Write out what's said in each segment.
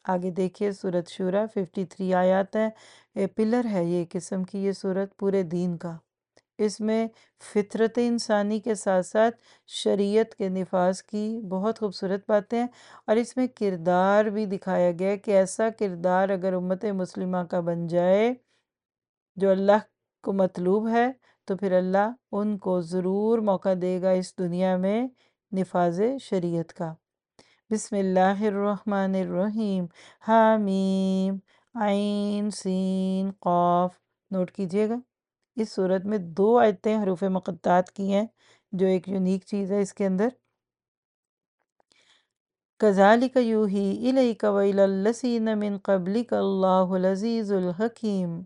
آگے دیکھیے سورۃ شورا 53 آیات ہیں، پلر ہے یہ قسم کی یہ سورت پورے دین کا۔ اس میں فطرت انسانی کے ساتھ ساتھ شریعت کے نفاذ کی بہت خوبصورت باتیں ہیں، اور اس میں کردار بھی دکھایا گیا ہے کہ ایسا کردار اگر امت مسلمہ کا بن جائے جو اللہ کو مطلوب ہے، تو پھر اللہ ان کو ضرور موقع دے گا اس دنیا میں نفاذ شریعت کا۔ بسم اللہ الرحمن الرحیم، حامیم عین سین قاف۔ نوٹ کیجئے گا اس صورت میں 2 آیتیں حروف مقطعات کی ہیں، جو ایک یونیک چیز ہے اس کے اندر۔ کذالک یوحی الیک وإلی الذین من قبلک اللہ العزیز الحکیم۔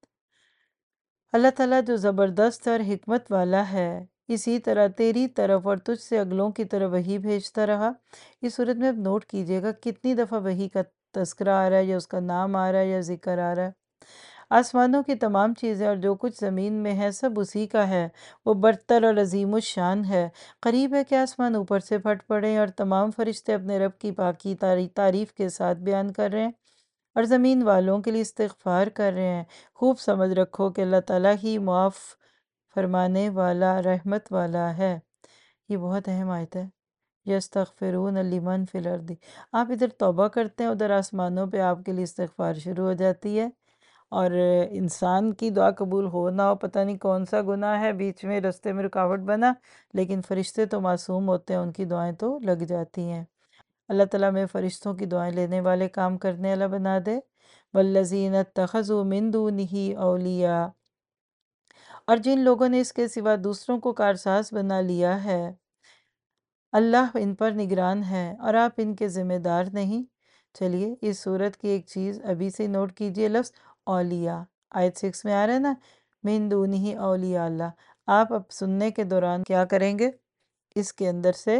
اللہ تعالیٰ جو زبردست اور حکمت والا ہے، اسی طرح تیری طرف اور تجھ سے اگلوں کی طرف وحی بھیجتا رہا۔ اس صورت میں اب نوٹ کیجئے گا کتنی دفعہ وحی کا تذکرہ آ رہا ہے، یا اس کا نام آ رہا ہے، یا ذکر آ رہا ہے۔ آسمانوں کی تمام چیزیں اور جو کچھ زمین میں ہے سب اسی کا ہے، وہ برتر اور عظیم الشان ہے۔ قریب ہے کہ آسمان اوپر سے پھٹ پڑے اور تمام فرشتے اپنے رب کی پاکی تعریف کے ساتھ بیان کر رہے ہیں، اور زمین والوں کے لیے استغفار کر رہے ہیں۔ خوب سمجھ رکھو کہ اللہ تعالیٰ ہی معاف فرمانے والا رحمت والا ہے۔ یہ بہت اہم آیت ہے۔ یستغفرون لمن فی الارض، آپ ادھر توبہ کرتے ہیں، ادھر آسمانوں پہ آپ کے لیے استغفار شروع ہو جاتی ہے، اور انسان کی دعا قبول ہو نہ ہو، پتہ نہیں کون سا گناہ ہے بیچ میں رستے میں رکاوٹ بنا، لیکن فرشتے تو معصوم ہوتے ہیں، ان کی دعائیں تو لگ جاتی ہیں۔ اللہ تعالیٰ میں فرشتوں کی دعائیں لینے والے کام کرنے والا بنا دے۔ والذین اتخذوا من دونہ اولیاء، اور جن لوگوں نے اس کے سوا دوسروں کو کارساز بنا لیا ہے، اللہ ان پر نگران ہے اور آپ ان کے ذمہ دار نہیں۔ چلیے اس صورت کی ایک چیز ابھی سے نوٹ کیجئے، لفظ اولیاء آیت 6 میں آ رہا ہے نا، من دونہ اولیاء اللہ۔ آپ اب سننے کے دوران کیا کریں گے، اس کے اندر سے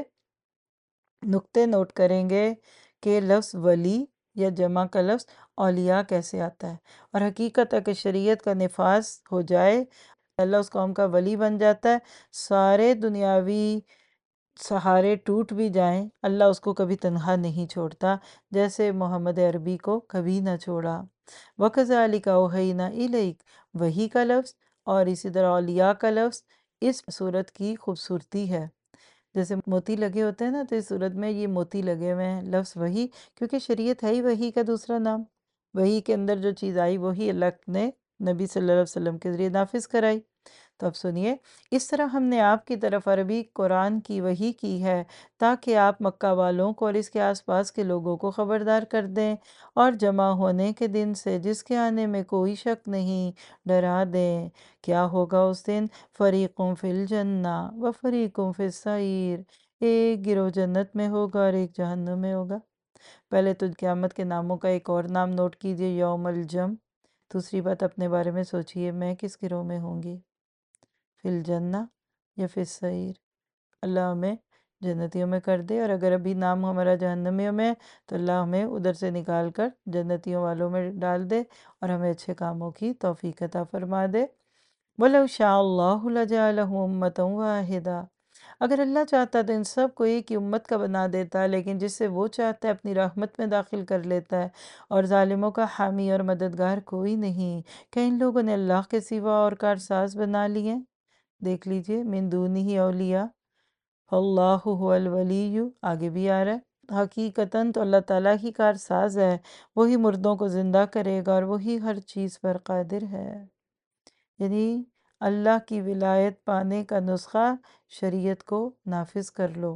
نقطے نوٹ کریں گے کہ لفظ ولی یا جمع کا لفظ اولیاء کیسے آتا ہے، اور حقیقت ہے کہ شریعت کا نفاذ ہو جائے، اللہ اس قوم کا ولی بن جاتا ہے، سارے دنیاوی سہارے ٹوٹ بھی جائیں، اللہ اس کو کبھی تنہا نہیں چھوڑتا، جیسے محمد عربی کو کبھی نہ چھوڑا۔ وَكَذَلِكَ أَوْحَيْنَا إِلَيْكَ، وحی کا لفظ اور اسی طرح اولیاء کا لفظ اس صورت کی خوبصورتی ہے۔ جیسے موتی لگے ہوتے ہیں نا، تو اس صورت میں یہ موتی لگے ہوئے ہیں، لفظ وحی، کیونکہ شریعت ہے ہی وحی کا دوسرا نام۔ وحی کے اندر جو چیز آئی وہی اللہ نے نبی صلی اللہ علیہ وسلم کے ذریعے نافذ کرائی۔ تو اب سنیے، اس طرح ہم نے آپ کی طرف عربی قرآن کی وحی کی ہے تاکہ آپ مکہ والوں کو اور اس کے آس پاس کے لوگوں کو خبردار کر دیں، اور جمع ہونے کے دن سے جس کے آنے میں کوئی شک نہیں ڈرا دیں۔ کیا ہوگا اس دن؟ فریقٌ فی الجنہ و فریقٌ فی السعیر، ایک گروہ جنت میں ہوگا اور ایک جہنم میں ہوگا۔ پہلے تو قیامت کے ناموں کا ایک اور نام نوٹ کیجئے، یوم الجم۔ دوسری بات اپنے بارے میں سوچئے، میں کس گروہ میں ہوں گی، فی الجنہ یا فی السعیر؟ اللہ ہمیں جنتیوں میں کر دے، اور اگر ابھی نام ہمارا جہنمیوں میں ہے تو اللہ ہمیں ادھر سے نکال کر جنتیوں والوں میں ڈال دے، اور ہمیں اچھے کاموں کی توفیق عطا فرما دے۔ وَلَوْ شَاءَ اللَّهُ لَجَعَلَهُمْ أُمَّةً وَاحِدَةً، اگر اللہ چاہتا تو ان سب کو ایک ہی امت کا بنا دیتا، لیکن جس سے وہ چاہتا ہے اپنی رحمت میں داخل کر لیتا ہے، اور ظالموں کا حامی اور مددگار کوئی نہیں۔ کہ ان لوگوں نے اللہ کے سوا اور کارساز بنا لیے؟ دیکھ لیجئے، من دونہ اولیاء، اللہ هو الولی، آگے بھی آ رہا ہے۔ حقیقتاً تو اللہ تعالیٰ ہی کارساز ہے، وہی مردوں کو زندہ کرے گا اور وہی ہر چیز پر قادر ہے۔ یعنی اللہ کی ولایت پانے کا نسخہ شریعت کو نافذ کر لو،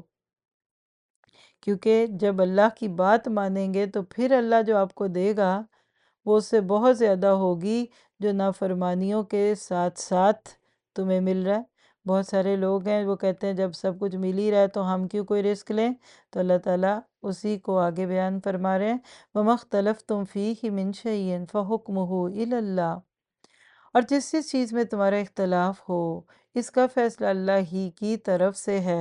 کیونکہ جب اللہ کی بات مانیں گے تو پھر اللہ جو آپ کو دے گا وہ اس سے بہت زیادہ ہوگی جو نافرمانیوں کے ساتھ ساتھ تمہیں مل رہا ہے۔ بہت سارے لوگ ہیں وہ کہتے ہیں جب سب کچھ مل ہی رہا ہے تو ہم کیوں کوئی رسک لیں، تو اللہ تعالیٰ اسی کو آگے بیان فرما رہے ہیں، وَمَا اخْتَلَفْتُمْ فِيهِ مِنْ شَيْءٍ فَحُكْمُهُ إِلَى اللَّهِ، اور جس چیز میں تمہارا اختلاف ہو اس کا فیصلہ اللہ ہی کی طرف سے ہے۔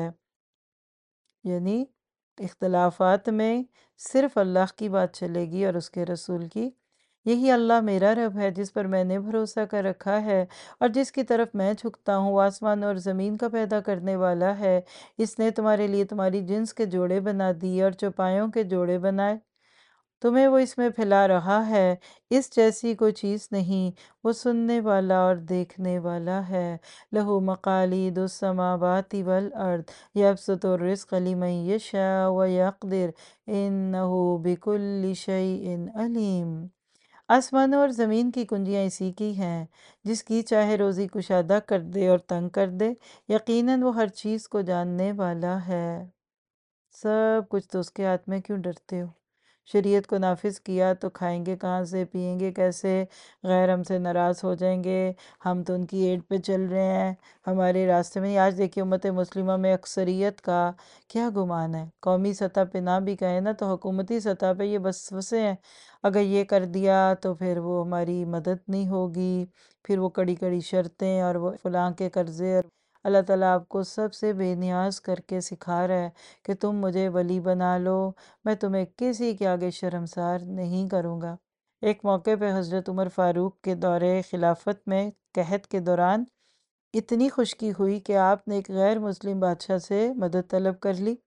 یعنی اختلافات میں صرف اللہ کی بات چلے گی اور اس کے رسول کی۔ یہی اللہ میرا رب ہے جس پر میں نے بھروسہ کر رکھا ہے، اور جس کی طرف میں جھکتا ہوں، وہ آسمان اور زمین کا پیدا کرنے والا ہے۔ اس نے تمہارے لیے تمہاری جنس کے جوڑے بنا دیے اور چوپایوں کے جوڑے بنائے، تمہیں وہ اس میں پھیلا رہا ہے، اس جیسی کوئی چیز نہیں، وہ سننے والا اور دیکھنے والا ہے۔ لَهُ مَقَالِيدُ السَّمَاوَاتِ وَالْأَرْضِ يَبْسُطُ الرِّزْقَ لِمَن يَشَاءُ وَيَقْدِرُ إِنَّهُ بِكُلِّ شَيْءٍ عَلِيمٌ۔ آسمانوں اور زمین کی کنجیاں اسی کی ہیں، جس کی چاہے روزی کشادہ کر دے اور تنگ کر دے، یقیناً وہ ہر چیز کو جاننے والا ہے۔ سب کچھ تو اس کے ہاتھ میں، کیوں ڈرتے ہو؟ شریعت کو نافذ کیا تو کھائیں گے کہاں سے، پئیں گے کیسے؟ غیر ہم سے ناراض ہو جائیں گے، ہم تو ان کی ایٹ پہ چل رہے ہیں، ہمارے راستے میں۔ آج دیکھیے امت مسلمہ میں اکثریت کا کیا گمان ہے، قومی سطح پہ نہ بھی کہیں نا تو حکومتی سطح پہ یہ بس وسے ہیں، اگر یہ کر دیا تو پھر وہ ہماری مدد نہیں ہوگی، پھر وہ کڑی کڑی شرطیں اور وہ فلاں کے قرضے۔ اور اللہ تعالیٰ آپ کو سب سے بے نیاز کر کے سکھا رہا ہے کہ تم مجھے ولی بنا لو، میں تمہیں کسی کے آگے شرمسار نہیں کروں گا۔ ایک موقع پہ حضرت عمر فاروق کے دور خلافت میں قحط کے دوران اتنی خشکی ہوئی کہ آپ نے ایک غیر مسلم بادشاہ سے مدد طلب کر لی۔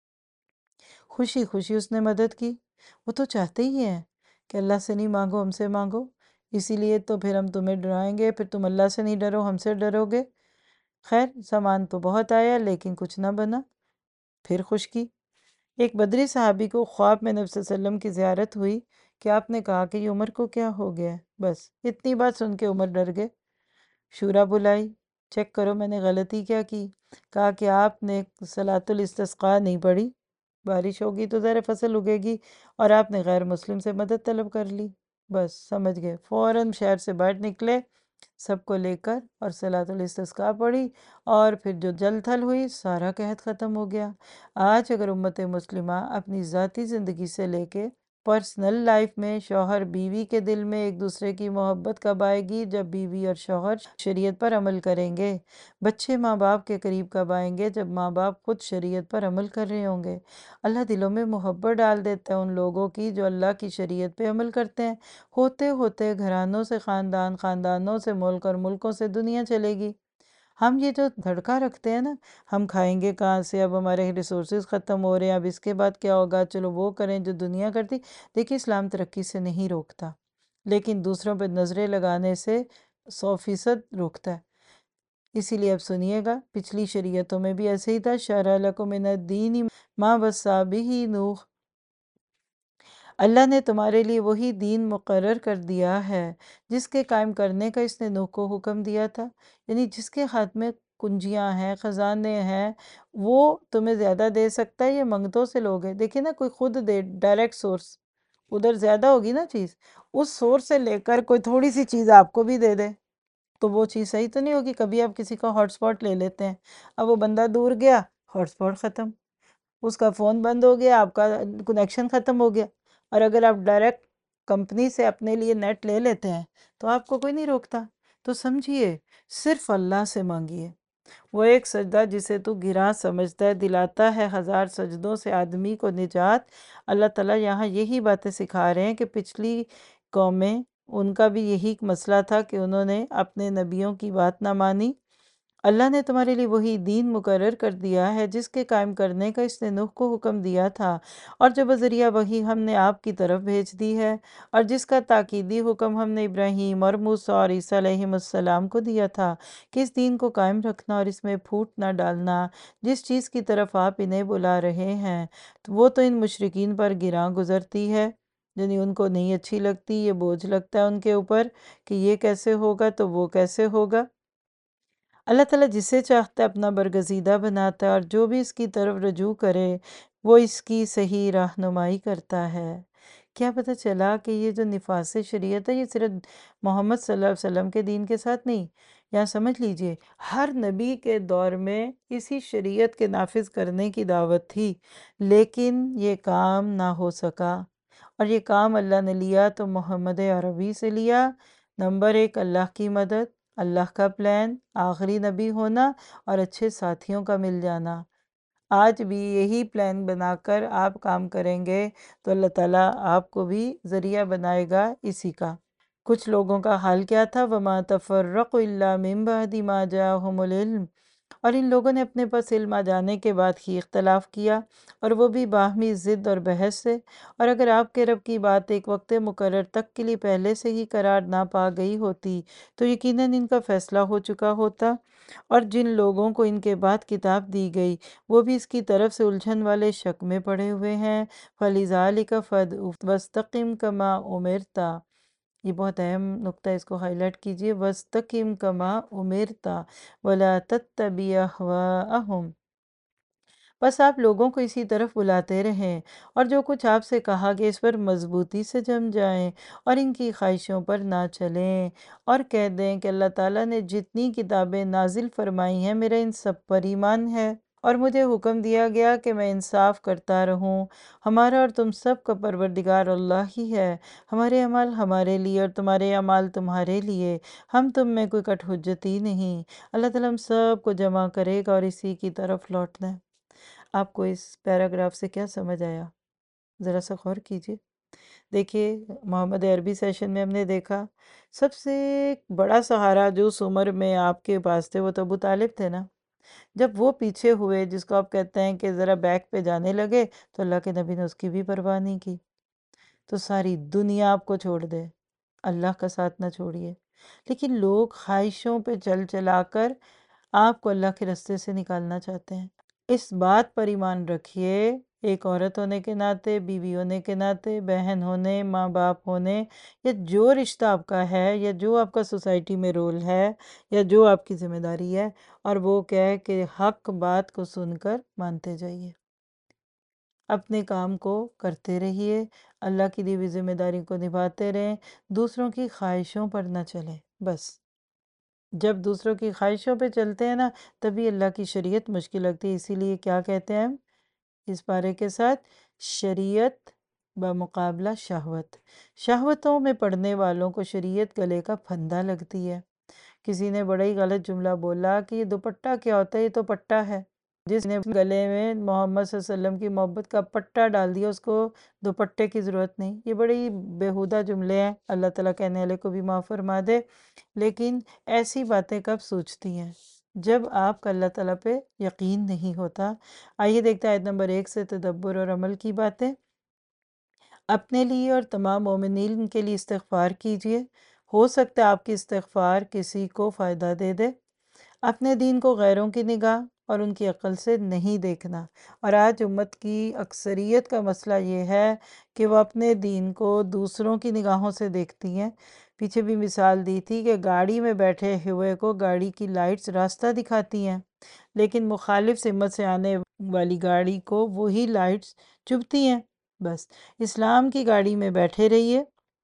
خوشی خوشی اس نے مدد کی۔ وہ تو چاہتے ہی ہیں کہ اللہ سے نہیں مانگو، ہم سے مانگو، اسی لیے تو پھر ہم تمہیں ڈرائیں گے، پھر تم اللہ سے نہیں ڈرو، ہم سے ڈرو گے۔ خیر سامان تو بہت آیا لیکن کچھ نہ بنا، پھر خشکی۔ ایک بدری صحابی کو خواب میں نبی صلی اللہ علیہ وسلم کی زیارت ہوئی کہ آپ نے کہا کہ یہ عمر کو کیا ہو گیا ہے؟ بس اتنی بات سن کے عمر ڈر گئے، شورا بلائی، چیک کرو میں نے غلطی کیا کی؟ کہا کہ آپ نے صلاۃ الاستسقاء نہیں پڑھی، بارش ہوگی تو ظاہر فصل اگے گی، اور آپ نے غیر مسلم سے مدد طلب کر لی۔ بس سمجھ گئے، فوراً شہر سے باہر نکلے سب کو لے کر اور صلاۃ الاستسقاء پڑھی، اور پھر جو جل تھل ہوئی سارا قحط ختم ہو گیا۔ آج اگر امت مسلمہ اپنی ذاتی زندگی سے لے کے پرسنل لائف میں شوہر بیوی کے دل میں ایک دوسرے کی محبت کب آئے گی؟ جب بیوی اور شوہر شریعت پر عمل کریں گے۔ بچے ماں باپ کے قریب کب آئیں گے؟ جب ماں باپ خود شریعت پر عمل کر رہے ہوں گے۔ اللہ دلوں میں محبت ڈال دیتا ہے ان لوگوں کی جو اللہ کی شریعت پہ عمل کرتے ہیں، ہوتے ہوتے گھرانوں سے خاندان، خاندانوں سے ملک، اور ملکوں سے دنیا چلے گی۔ ہم یہ جو دھڑکا رکھتے ہیں نا، ہم کھائیں گے کہاں سے، اب ہمارے ریسورسز ختم ہو رہے ہیں، اب اس کے بعد کیا ہوگا، چلو وہ کریں جو دنیا کرتی۔ دیکھیے اسلام ترقی سے نہیں روکتا، لیکن دوسروں پہ نظریں لگانے سے 100% روکتا ہے۔ اسی لیے اب سنیے گا، پچھلی شریعتوں میں بھی ایسے ہی تھا، شرع لکم من الدین ما وصی بہ نوح، اللہ نے تمہارے لیے وہی دین مقرر کر دیا ہے جس کے قائم کرنے کا اس نے نوح کو حکم دیا تھا۔ یعنی جس کے ہاتھ میں کنجیاں ہیں، خزانے ہیں، وہ تمہیں زیادہ دے سکتا ہے یا منگتوں سے لوگ ہیں؟ دیکھیں نا، کوئی خود دے، ڈائریکٹ سورس، ادھر زیادہ ہوگی نا چیز، اس سورس سے لے کر کوئی تھوڑی سی چیز آپ کو بھی دے دے تو وہ چیز صحیح تو نہیں ہوگی۔ کبھی آپ کسی کا ہاٹ سپاٹ لے لیتے ہیں، اب وہ بندہ دور گیا، ہاٹ سپاٹ ختم، اس کا فون بند ہو گیا، آپ کا کنیکشن ختم ہو گیا۔ اور اگر آپ ڈائریکٹ کمپنی سے اپنے لیے نیٹ لے لیتے ہیں تو آپ کو کوئی نہیں روکتا۔ تو سمجھیے، صرف اللہ سے مانگیے، وہ ایک سجدہ جسے تو گراں سمجھتا ہے دلاتا ہے 1000 سجدوں سے آدمی کو نجات۔ اللہ تعالیٰ یہاں یہی باتیں سکھا رہے ہیں کہ پچھلی قومیں، ان کا بھی یہی مسئلہ تھا کہ انہوں نے اپنے نبیوں کی بات نہ مانی۔ اللہ نے تمہارے لیے وہی دین مقرر کر دیا ہے جس کے قائم کرنے کا اس نے نوح کو حکم دیا تھا، اور جو بذریعہ وہی ہم نے آپ کی طرف بھیج دی ہے، اور جس کا تاکیدی حکم ہم نے ابراہیم اور موسیٰ اور عیسیٰ علیہ السلام کو دیا تھا کہ اس دین کو قائم رکھنا اور اس میں پھوٹ نہ ڈالنا۔ جس چیز کی طرف آپ انہیں بلا رہے ہیں وہ تو ان مشرکین پر گراں گزرتی ہے، یعنی ان کو نہیں اچھی لگتی، یہ بوجھ لگتا ہے ان کے اوپر کہ یہ کیسے ہوگا تو وہ کیسے ہوگا۔ اللہ تعالیٰ جسے چاہتا ہے اپنا برگزیدہ بناتا ہے، اور جو بھی اس کی طرف رجوع کرے وہ اس کی صحیح رہنمائی کرتا ہے۔ کیا پتہ چلا کہ یہ جو نفاذ شریعت ہے یہ صرف محمد صلی اللہ علیہ وسلم کے دین کے ساتھ نہیں، یہاں سمجھ لیجئے ہر نبی کے دور میں اسی شریعت کے نافذ کرنے کی دعوت تھی، لیکن یہ کام نہ ہو سکا، اور یہ کام اللہ نے لیا تو محمد عربی سے لیا۔ نمبر 1، اللہ کی مدد، اللہ کا پلان، آخری نبی ہونا، اور اچھے ساتھیوں کا مل جانا۔ آج بھی یہی پلان بنا کر آپ کام کریں گے تو اللہ تعالیٰ آپ کو بھی ذریعہ بنائے گا اسی کا۔ کچھ لوگوں کا حال کیا تھا، وَمَا تَفَرَّقُوا إِلَّا مِن بَعْدِ مَا جَاءَهُمُ الْعِلْمُ، اور ان لوگوں نے اپنے پاس علم آ جانے کے بعد ہی اختلاف کیا، اور وہ بھی باہمی ضد اور بحث سے۔ اور اگر آپ کے رب کی بات ایک وقت مقرر تک کے لیے پہلے سے ہی قرار نہ پا گئی ہوتی تو یقیناً ان کا فیصلہ ہو چکا ہوتا، اور جن لوگوں کو ان کے بعد کتاب دی گئی وہ بھی اس کی طرف سے الجھن والے شک میں پڑے ہوئے ہیں۔ فَلِذَٰلِكَ فَادْعُ وَاسْتَقِمْ كَمَا أُمِرْتَ، یہ بہت اہم نقطہ ہے، اس کو ہائی لائٹ کیجئے۔ وَاسْتَقِمْ كَمَا أُمِرْتَ وَلَا تَتَّبِعْ أَهْوَاءَهُمْ، بس آپ لوگوں کو اسی طرف بلاتے رہیں، اور جو کچھ آپ سے کہا گیا اس پر مضبوطی سے جم جائیں اور ان کی خواہشوں پر نہ چلیں، اور کہہ دیں کہ اللہ تعالیٰ نے جتنی کتابیں نازل فرمائی ہیں میرا ان سب پر ایمان ہے، اور مجھے حکم دیا گیا کہ میں انصاف کرتا رہوں۔ ہمارا اور تم سب کا پروردگار اللہ ہی ہے، ہمارے اعمال ہمارے لیے اور تمہارے اعمال تمہارے لیے، ہم تم میں کوئی کٹ حجتی نہیں۔ اللہ تعالیٰ ہم سب کو جمع کرے گا اور اسی کی طرف لوٹنا ہے۔ آپ کو اس پیراگراف سے کیا سمجھ آیا؟ ذرا سا غور کیجئے۔ دیکھیے، محمد عربی سیشن میں ہم نے دیکھا سب سے بڑا سہارا جو اس عمر میں آپ کے پاس تھے وہ تو ابو طالب تھے نا۔ جب وہ پیچھے ہوئے، جس کو آپ کہتے ہیں کہ ذرا بیک پہ جانے لگے، تو اللہ کے نبی نے اس کی بھی پرواہ نہیں کی۔ تو ساری دنیا آپ کو چھوڑ دے، اللہ کا ساتھ نہ چھوڑیے، لیکن لوگ خواہشوں پہ چل چلا کر آپ کو اللہ کے رستے سے نکالنا چاہتے ہیں۔ اس بات پر ایمان رکھیے، ایک عورت ہونے کے ناطے، بیوی ہونے کے ناطے، بہن ہونے، ماں باپ ہونے، یا جو رشتہ آپ کا ہے، یا جو آپ کا سوسائٹی میں رول ہے، یا جو آپ کی ذمہ داری ہے، اور وہ کہے کہ حق بات کو سن کر مانتے جائیے، اپنے کام کو کرتے رہیے، اللہ کی دی ہوئی ذمہ داری کو نبھاتے رہیں، دوسروں کی خواہشوں پر نہ چلیں۔ بس جب دوسروں کی خواہشوں پہ چلتے ہیں نا، تبھی اللہ کی شریعت مشکل لگتی ہے۔ اسی لیے کیا کہتے ہیں ہم اس پارے کے ساتھ؟ شریعت بمقابلہ شہوت۔ شہوتوں میں پڑنے والوں کو شریعت گلے کا پھندا لگتی ہے۔ کسی نے بڑا ہی غلط جملہ بولا کہ یہ دوپٹہ کیا ہوتا ہے، یہ تو پٹا ہے۔ جس نے گلے میں محمد صلی اللہ علیہ وسلم کی محبت کا پٹا ڈال دیا، اس کو دوپٹے کی ضرورت نہیں۔ یہ بڑی بیہودہ جملے ہیں، اللہ تعالیٰ کہنے والے کو بھی معاف فرما دے، لیکن ایسی باتیں کب سوچتی ہیں؟ جب آپ کا اللہ تعالیٰ پہ یقین نہیں ہوتا۔ آئیے دیکھتے ہیں آیت نمبر 1 سے تدبر اور عمل کی باتیں۔ اپنے لیے اور تمام مومنین کے لیے استغفار کیجئے، ہو سکتا ہے آپ کی استغفار کسی کو فائدہ دے دے۔ اپنے دین کو غیروں کی نگاہ اور ان کی عقل سے نہیں دیکھنا۔ اور آج امت کی اکثریت کا مسئلہ یہ ہے کہ وہ اپنے دین کو دوسروں کی نگاہوں سے دیکھتی ہیں۔ پیچھے بھی مثال دی تھی کہ گاڑی میں بیٹھے ہوئے کو گاڑی کی لائٹس راستہ دکھاتی ہیں، لیکن مخالف سمت سے آنے والی گاڑی کو وہی لائٹس چبھتی ہیں۔ بس اسلام کی گاڑی میں بیٹھے رہیے،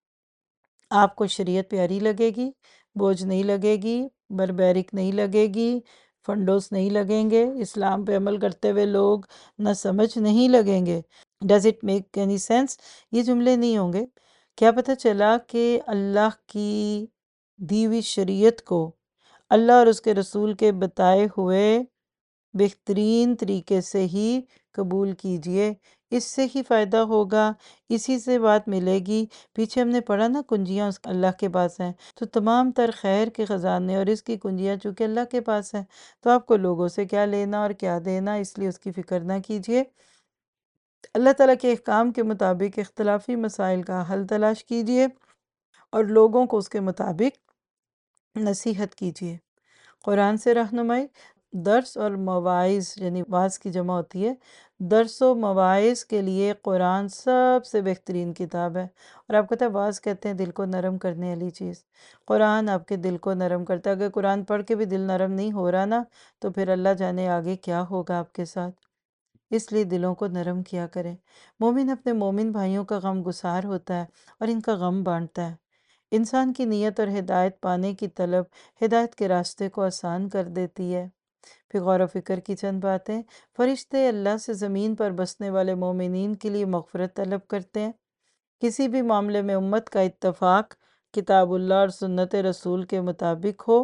آپ کو شریعت پیاری لگے گی، بوجھ نہیں لگے گی، بربیرک نہیں لگے گی، فنڈوس نہیں لگیں گے، اسلام پہ عمل کرتے ہوئے لوگ نہ سمجھ نہیں لگیں گے۔ Does it make any sense? یہ جملے نہیں ہوں گے۔ کیا پتہ چلا کہ اللہ کی دی ہوئی شریعت کو اللہ اور اس کے رسول کے بتائے ہوئے بہترین طریقے سے ہی قبول کیجئے، اس سے ہی فائدہ ہوگا، اسی سے بات ملے گی۔ پیچھے ہم نے پڑھا نا کنجیاں اللہ کے پاس ہیں، تو تمام تر خیر کے خزانے اور اس کی کنجیاں چونکہ اللہ کے پاس ہیں، تو آپ کو لوگوں سے کیا لینا اور کیا دینا، اس لیے اس کی فکر نہ کیجئے۔ اللہ تعالیٰ کے احکام کے مطابق اختلافی مسائل کا حل تلاش کیجئے اور لوگوں کو اس کے مطابق نصیحت کیجئے۔ قرآن سے رہنمائی، درس اور مواعظ، یعنی واعظ کی جمع ہوتی ہے، درس و مواعظ کے لیے قرآن سب سے بہترین کتاب ہے۔ اور آپ کو پتہ ہے واعظ کہتے ہیں دل کو نرم کرنے والی چیز، قرآن آپ کے دل کو نرم کرتا ہے۔ اگر قرآن پڑھ کے بھی دل نرم نہیں ہو رہا نا، تو پھر اللہ جانے آگے کیا ہوگا آپ کے ساتھ۔ اس لیے دلوں کو نرم کیا کریں۔ مومن اپنے مومن بھائیوں کا غم گسار ہوتا ہے اور ان کا غم بانٹتا ہے۔ انسان کی نیت اور ہدایت پانے کی طلب ہدایت کے راستے کو آسان کر دیتی ہے۔ پھر غور و فکر کی چند باتیں۔ فرشتے اللہ سے زمین پر بسنے والے مومنین کے لیے مغفرت طلب کرتے ہیں۔ کسی بھی معاملے میں امت کا اتفاق کتاب اللہ اور سنت رسول کے مطابق ہو،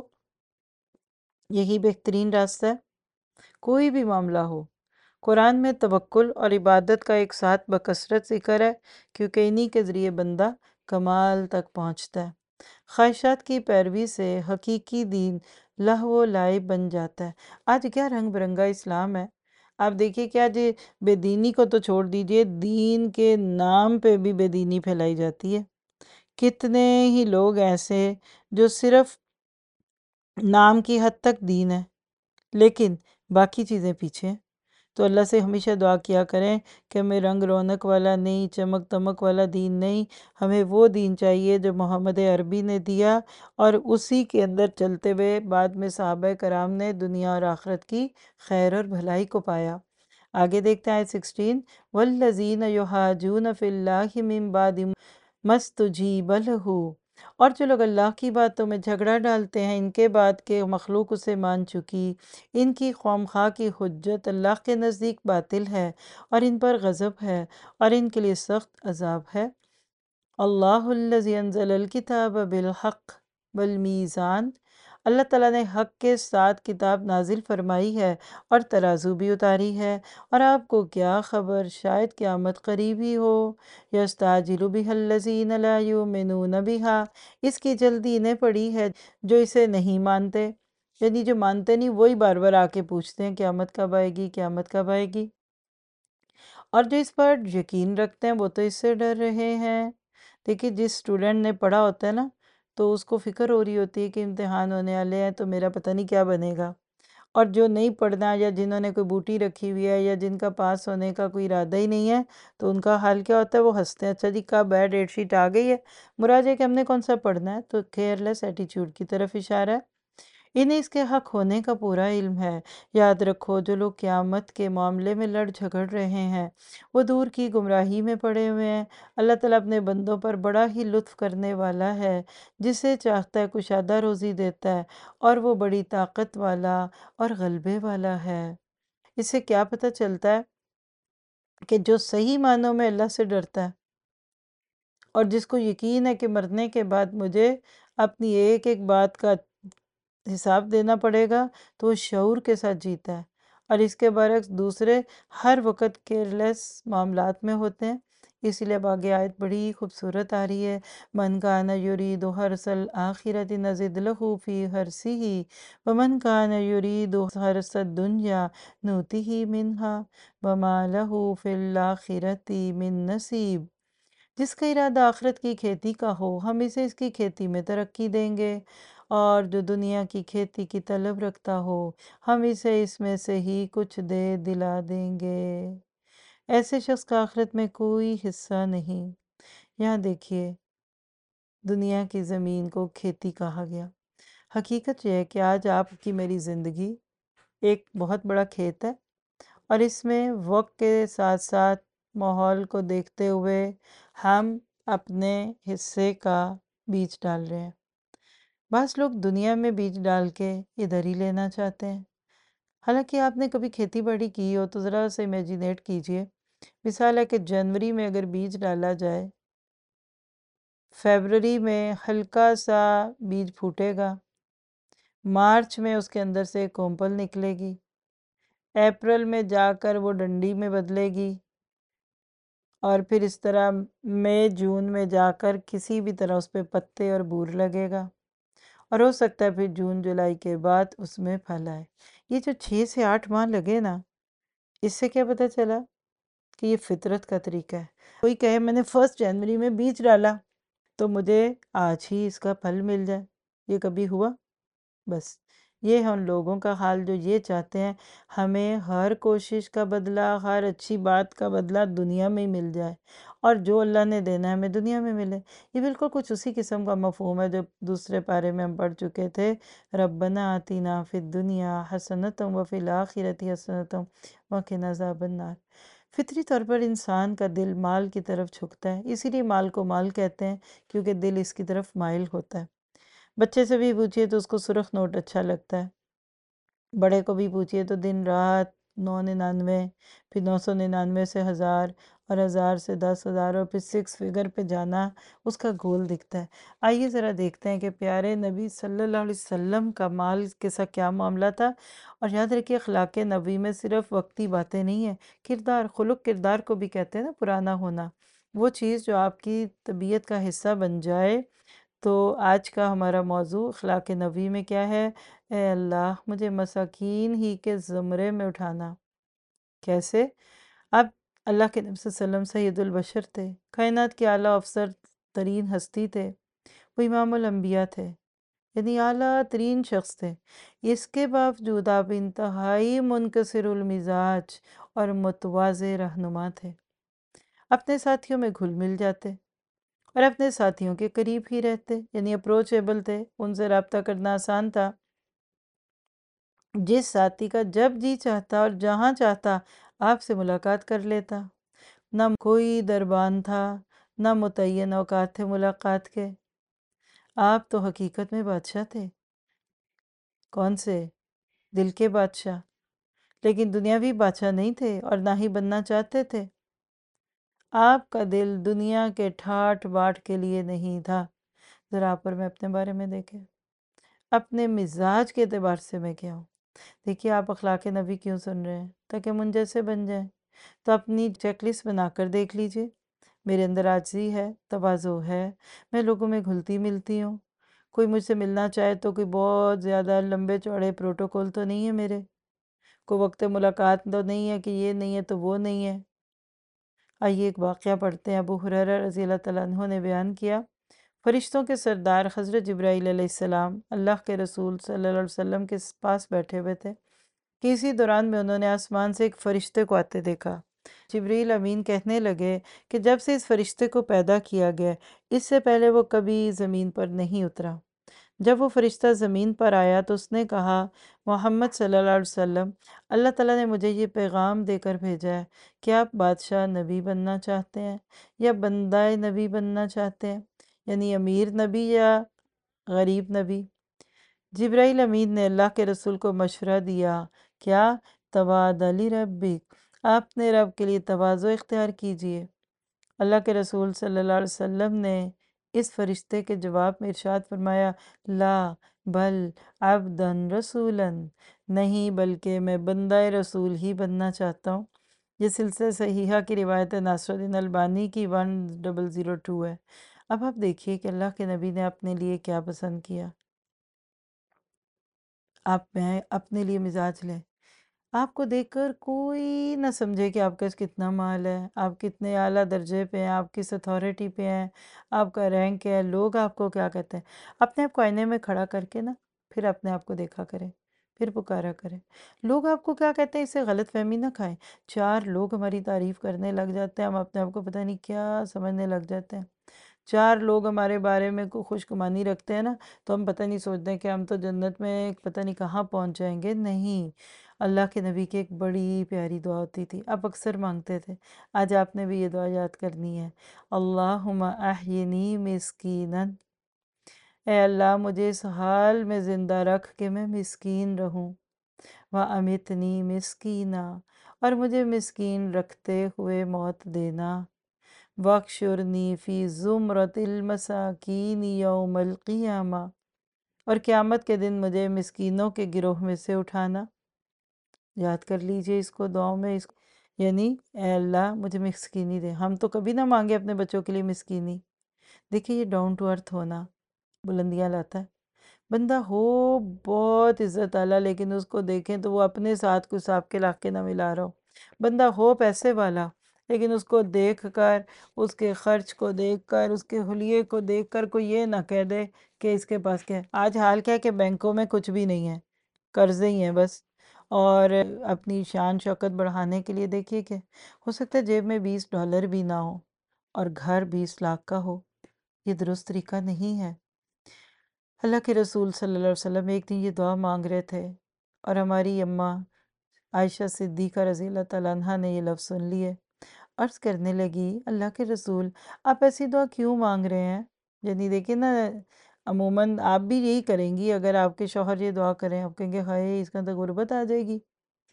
یہی بہترین راستہ ہے۔ کوئی بھی معاملہ ہو، قرآن میں توکل اور عبادت کا ایک ساتھ بکثرت ذکر ہے، کیونکہ انہی کے ذریعے بندہ کمال تک پہنچتا ہے۔ خواہشات کی پیروی سے حقیقی دین لہو و لعب بن جاتا ہے۔ آج کیا رنگ برنگا اسلام ہے، آپ دیکھیے کہ آج بے دینی کو تو چھوڑ دیجئے، دین کے نام پہ بھی بے دینی پھیلائی جاتی ہے۔ کتنے ہی لوگ ایسے جو صرف نام کی حد تک دین ہے لیکن باقی چیزیں پیچھے ہیں۔ تو اللہ سے ہمیشہ دعا کیا کریں کہ ہمیں رنگ رونق والا نہیں، چمک دمک والا دین نہیں، ہمیں وہ دین چاہیے جو محمد عربی نے دیا، اور اسی کے اندر چلتے ہوئے بعد میں صحابہ کرام نے دنیا اور آخرت کی خیر اور بھلائی کو پایا۔ آگے دیکھتے ہیں آیت 16، وَالَّذِينَ يُحَاجُّونَ فِي اللَّهِ مِن بَعْدِ مَا اسْتُجِيبَ لَهُ، اور جو لوگ اللہ کی باتوں میں جھگڑا ڈالتے ہیں ان کے بعد کہ مخلوق اسے مان چکی، ان کی خواہ کی حجت اللہ کے نزدیک باطل ہے اور ان پر غضب ہے اور ان کے لیے سخت عذاب ہے۔ اللہ الذی انزل الکتاب بالحق والمیزان، اللہ تعالیٰ نے حق کے ساتھ کتاب نازل فرمائی ہے اور ترازو بھی اتاری ہے، اور آپ کو کیا خبر شاید قیامت قریب ہی ہو۔ یستعجل بها الذین لا یؤمنون بها، اس کی جلدی انہیں پڑی ہے جو اسے نہیں مانتے، یعنی جو مانتے نہیں وہی بار بار آ کے پوچھتے ہیں قیامت کب آئے گی، قیامت کب آئے گی، اور جو اس پر یقین رکھتے ہیں وہ تو اس سے ڈر رہے ہیں۔ دیکھیے جس اسٹوڈنٹ نے پڑھا ہوتا ہے نا تو اس کو فکر ہو رہی ہوتی ہے کہ امتحان ہونے والے ہیں تو میرا پتہ نہیں کیا بنے گا، اور جو نہیں پڑھنا یا جنہوں نے کوئی بوٹی رکھی ہوئی ہے یا جن کا پاس ہونے کا کوئی ارادہ ہی نہیں ہے تو ان کا حال کیا ہوتا ہے، وہ ہنستے ہیں، اچھا جی کب ہے، ڈیٹ شیٹ آ گئی ہے، مراد ہے کہ ہم نے کون سا پڑھنا ہے، تو کیئر لیس ایٹیچیوڈ کی طرف اشارہ ہے۔ انہیں اس کے حق ہونے کا پورا علم ہے۔ یاد رکھو جو لوگ قیامت کے معاملے میں لڑ جھگڑ رہے ہیں وہ دور کی گمراہی میں پڑے ہوئے ہیں۔ اللہ تعالیٰ اپنے بندوں پر بڑا ہی لطف کرنے والا ہے، جسے چاہتا ہے کشادہ روزی دیتا ہے، اور وہ بڑی طاقت والا اور غلبے والا ہے۔ اس سے کیا پتہ چلتا ہے کہ جو صحیح معنوں میں اللہ سے ڈرتا ہے اور جس کو یقین ہے کہ مرنے کے بعد مجھے اپنی ایک ایک بات کا حساب دینا پڑے گا، تو وہ شعور کے ساتھ جیتا ہے، اور اس کے برعکس دوسرے ہر وقت کیئرلیس معاملات میں ہوتے ہیں۔ اسی لیے اب آگے آیت بڑی خوبصورت آ رہی ہے، من کان یرید حرث الآخرۃ نزد لہ فی حرثہ ومن کان یرید حرث الدنیا نؤتہ منہا وما لہ فی الآخرۃ من نصیب۔ جس کا ارادہ آخرت کی کھیتی کا ہو ہم اسے اس کی کھیتی میں ترقی دیں گے، اور جو دنیا کی کھیتی کی طلب رکھتا ہو ہم اسے اس میں سے ہی کچھ دے دلا دیں گے۔ ایسے شخص کا آخرت میں کوئی حصہ نہیں۔ یہاں دیکھیے دنیا کی زمین کو کھیتی کہا گیا۔ حقیقت یہ ہے کہ آج آپ کی میری زندگی ایک بہت بڑا کھیت ہے، اور اس میں وقت کے ساتھ ساتھ ماحول کو دیکھتے ہوئے ہم اپنے حصے کا بیج ڈال رہے ہیں۔ بعض لوگ دنیا میں بیج ڈال کے ادھر ہی لینا چاہتے ہیں۔ حالانکہ آپ نے کبھی کھیتی باڑی کی ہو تو ذرا سے امیجنیٹ کیجئے، مثال ہے کہ جنوری میں اگر بیج ڈالا جائے، فیبرری میں ہلکا سا بیج پھوٹے گا، مارچ میں اس کے اندر سے کومپل نکلے گی، اپریل میں جا کر وہ ڈنڈی میں بدلے گی، اور پھر اس طرح مئی جون میں جا کر کسی بھی طرح اس پہ پتے اور بور لگے گا، اور ہو سکتا ہے پھر جون جولائی کے بعد اس میں پھل آئے۔ یہ جو 6 سے 8 ماہ لگے نا، اس سے کیا پتہ چلا کہ یہ فطرت کا طریقہ ہے۔ کوئی کہے میں نے 1 جنوری میں بیج ڈالا تو مجھے آج ہی اس کا پھل مل جائے، یہ کبھی ہوا؟ بس یہ ہے ان لوگوں کا حال جو یہ چاہتے ہیں ہمیں ہر کوشش کا بدلہ، ہر اچھی بات کا بدلہ دنیا میں ہی مل جائے، اور جو اللہ نے دینا ہے ہمیں دنیا میں ملے۔ یہ بالکل کچھ اسی قسم کا مفہوم ہے جو دوسرے پارے میں ہم پڑھ چکے تھے، ربنا آتینا فی الدنیا حسنۃ وفی الآخرۃ حسنۃ وقنا عذاب النار۔ فطری طور پر انسان کا دل مال کی طرف جھکتا ہے، اسی لیے مال کو مال کہتے ہیں، کیونکہ دل اس کی طرف مائل ہوتا ہے۔ بچے سے بھی پوچھئے تو اس کو سرخ نوٹ اچھا لگتا ہے، بڑے کو بھی پوچھئے تو دن رات 999، پھر 999 سے 1000، اور 1000 سے 10,000، اور پھر 6 فگر پہ جانا اس کا گول دکھتا ہے۔ آئیے ذرا دیکھتے ہیں کہ پیارے نبی صلی اللہ علیہ وسلم کا مال کے ساتھ کیا معاملہ تھا، اور یاد رکھیے اخلاق نبی میں صرف وقتی باتیں نہیں ہیں، کردار، خلق کردار کو بھی کہتے ہیں نا پرانا ہونا، وہ چیز جو آپ کی طبیعت کا حصہ بن جائے تو آج کا ہمارا موضوع اخلاق نبی میں کیا ہے؟ اے اللہ مجھے مساکین ہی کے زمرے میں اٹھانا۔ کیسے؟ اب اللہ کے نبی صلی اللہ علیہ وسلم سید البشر تھے، کائنات کے اعلیٰ افسر ترین ہستی تھے، وہ امام الانبیاء تھے، یعنی اعلیٰ ترین شخص تھے۔ اس کے باوجود آپ انتہائی منکسر المزاج اور متواضع رہنما تھے، اپنے ساتھیوں میں گھل مل جاتے اور اپنے ساتھیوں کے قریب ہی رہتے، یعنی اپروچیبل تھے، ان سے رابطہ کرنا آسان تھا۔ جس ساتھی کا جب جی چاہتا اور جہاں چاہتا آپ سے ملاقات کر لیتا، نہ کوئی دربان تھا، نہ متعین اوقات تھے ملاقات کے۔ آپ تو حقیقت میں بادشاہ تھے۔ کون سے؟ دل کے بادشاہ، لیکن دنیاوی بادشاہ نہیں تھے اور نہ ہی بننا چاہتے تھے۔ آپ کا دل دنیا کے ٹھاٹ باٹ کے لیے نہیں تھا۔ ذرا آپ پر میں اپنے بارے میں دیکھیں، اپنے مزاج کے اعتبار سے میں کیا ہوں۔ دیکھیے آپ اخلاق نبی کیوں سن رہے ہیں؟ تاکہ من جیسے بن جائیں۔ تو اپنی چیک لسٹ بنا کر دیکھ لیجئے، میرے اندر عاجزی ہے، تواضع ہے، میں لوگوں میں گھلتی ملتی ہوں، کوئی مجھ سے ملنا چاہے تو کوئی بہت زیادہ لمبے چوڑے پروٹوکول تو نہیں ہے میرے، کوئی وقت ملاقات تو نہیں ہے کہ یہ نہیں ہے تو وہ نہیں ہے۔ آئیے ایک واقعہ پڑھتے ہیں۔ ابو ہریرہ رضی اللہ تعالیٰ عنہ نے بیان کیا، فرشتوں کے سردار حضرت جبرائیل علیہ السلام اللہ کے رسول صلی اللہ علیہ وسلم کے پاس بیٹھے ہوئے تھے کہ اسی دوران میں انہوں نے آسمان سے ایک فرشتے کو آتے دیکھا۔ جبریل امین کہنے لگے کہ جب سے اس فرشتے کو پیدا کیا گیا اس سے پہلے وہ کبھی زمین پر نہیں اترا۔ جب وہ فرشتہ زمین پر آیا تو اس نے کہا، محمد صلی اللہ علیہ وسلم، اللہ تعالیٰ نے مجھے یہ پیغام دے کر بھیجا ہے کہ آپ بادشاہ نبی بننا چاہتے ہیں یا بندہ نبی بننا چاہتے ہیں، یعنی امیر نبی یا غریب نبی۔ جبرائیل امین نے اللہ کے رسول کو مشورہ دیا، کیا؟ تواضع لربک، آپ اپنے رب کے لیے تواضع اختیار کیجئے۔ اللہ کے رسول صلی اللہ علیہ وسلم نے اس فرشتے کے جواب میں ارشاد فرمایا، لا بل عبدن رسولا، نہیں بلکہ میں بندہ رسول ہی بننا چاہتا ہوں۔ یہ سلسلہ صحیحہ کی روایت ناصر الدین البانی کی 1002 ہے۔ اب آپ دیکھیے کہ اللہ کے نبی نے اپنے لیے کیا پسند کیا۔ آپ میں اپنے لیے مزاج لیں، آپ کو دیکھ کر کوئی نہ سمجھے کہ آپ کا کتنا مال ہے، آپ کتنے اعلیٰ درجے پہ ہیں، آپ کس اتھارٹی پہ ہیں، آپ کا رینک ہے، لوگ آپ کو کیا کہتے ہیں۔ اپنے آپ کو آئینے میں کھڑا کر کے نا پھر اپنے آپ کو دیکھا کریں، پھر پکارا کریں۔ لوگ آپ کو کیا کہتے ہیں اسے غلط فہمی نہ کھائیں۔ 4 لوگ ہماری تعریف کرنے لگ جاتے ہیں، ہم اپنے آپ کو پتہ نہیں کیا سمجھنے لگ جاتے ہیں۔ 4 لوگ ہمارے بارے میں کوئی خوش گمانی رکھتے ہیں نا تو ہم پتہ نہیں سوچتے ہیں کہ ہم تو جنت میں پتہ نہیں کہاں پہنچ جائیں گے۔ نہیں، اللہ کے نبی کی ایک بڑی پیاری دعا ہوتی تھی، آپ اکثر مانگتے تھے، آج آپ نے بھی یہ دعا یاد کرنی ہے۔ اللہم احینی مسکینا، اے اللہ مجھے اس حال میں زندہ رکھ کہ میں مسکین رہوں، وَأَمِتْنِي مسکینا، اور مجھے مسکین رکھتے ہوئے موت دینا، وَاحْشُرْنِی فِی زُمْرَةِ الْمَسَاکِینِ یوم القیامہ، اور قیامت کے دن مجھے مسکینوں کے گروہ میں سے اٹھانا۔ یاد کر لیجئے اس کو دعاؤں میں، یعنی اے اللہ مجھے مسکینی دے۔ ہم تو کبھی نہ مانگے اپنے بچوں کے لیے مسکینی۔ دیکھیے یہ ڈاؤن ٹو ارتھ ہونا بلندیاں لاتا ہے۔ بندہ ہو بہت عزت والا لیکن اس کو دیکھیں تو وہ اپنے ساتھ کوئی صاحب کے لاکھ کے نہ ملا رہا ہو۔ بندہ ہو پیسے والا لیکن اس کو دیکھ کر، اس کے خرچ کو دیکھ کر، اس کے حلیے کو دیکھ کر کوئی یہ نہ کہہ دے کہ اس کے پاس کیا ہے۔ آج حال کیا ہے کہ بینکوں میں کچھ بھی نہیں ہے، قرضے ہی ہیں بس۔ اور اپنی شان شوکت بڑھانے کے لیے دیکھیے کہ ہو سکتا ہے جیب میں $20 بھی نہ ہو اور گھر 20 لاکھ کا ہو۔ یہ درست طریقہ نہیں ہے۔ اللہ کے رسول صلی اللہ علیہ وسلم ایک دن یہ دعا مانگ رہے تھے اور ہماری اماں عائشہ صدیقہ رضی اللہ تعالیٰ عنہ نے یہ لفظ سن لیے، عرض کرنے لگی، اللہ کے رسول آپ ایسی دعا کیوں مانگ رہے ہیں؟ یعنی دیکھیں نا، عموماً آپ بھی یہی کریں گی اگر آپ کے شوہر یہ دعا کریں، آپ کہیں گے ہائے اس کا تو غربت آ جائے گی۔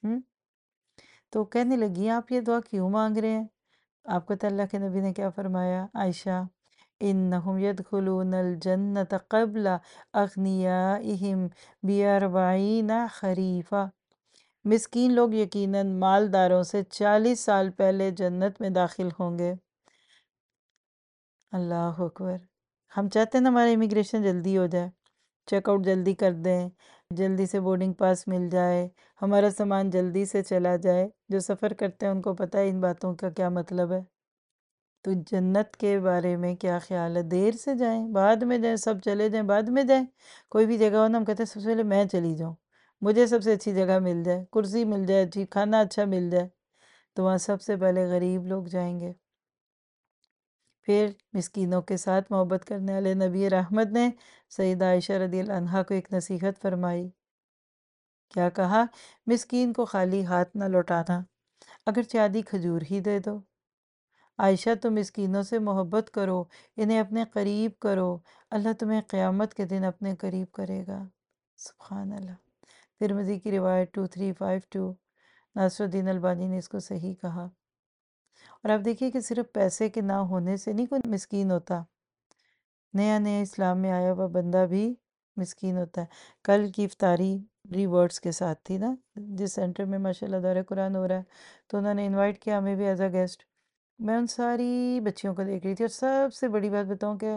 تو کہنے لگی آپ یہ دعا کیوں مانگ رہے ہیں؟ آپ کو اللہ کے نبی نے کیا فرمایا، عائشہ انہم یدخلون الجنت قبل اغنیائہم ب40 خریفہ، مسکین لوگ یقیناً مالداروں سے 40 سال پہلے جنت میں داخل ہوں گے۔ اللہ اکبر، ہم چاہتے ہیں نا ہمارا امیگریشن جلدی ہو جائے، چیک آؤٹ جلدی کر دیں، جلدی سے بورڈنگ پاس مل جائے، ہمارا سامان جلدی سے چلا جائے۔ جو سفر کرتے ہیں ان کو پتہ ہے ان باتوں کا کیا مطلب ہے۔ تو جنت کے بارے میں کیا خیال ہے؟ دیر سے جائیں، بعد میں جائیں، سب چلے جائیں بعد میں جائیں۔ کوئی بھی جگہ ہو نا ہم کہتے ہیں سب سے پہلے میں چلی جاؤں، مجھے سب سے اچھی جگہ مل جائے، کرسی مل جائے اچھی، کھانا اچھا مل جائے، تو وہاں سب سے پہلے غریب لوگ جائیں گے۔ پھر مسکینوں کے ساتھ محبت کرنے والے نبی رحمت نے سیدہ عائشہ رضی اللہ عنہا کو ایک نصیحت فرمائی۔ کیا کہا؟ مسکین کو خالی ہاتھ نہ لوٹانا، اگر آدھی کھجور ہی دے دو۔ عائشہ تم مسکینوں سے محبت کرو، انہیں اپنے قریب کرو، اللہ تمہیں قیامت کے دن اپنے قریب کرے گا۔ سبحان اللہ۔ ترمذی کی روایت 2352، ناصر الدین البانی نے اس کو صحیح کہا۔ اور آپ دیکھیے کہ صرف پیسے کے نہ ہونے سے نہیں کوئی مسکین ہوتا، نیا نیا اسلام میں آیا ہوا بندہ بھی مسکین ہوتا ہے۔ کل کی افطاری ورڈز کے ساتھ تھی نا، جس سینٹر میں ماشاءاللہ دورہ قرآن ہو رہا ہے، تو انہوں نے انوائٹ کیا ہمیں بھی ایز اے گیسٹ۔ میں ان ساری بچیوں کو دیکھ رہی تھی، اور سب سے بڑی بات بتاؤں کہ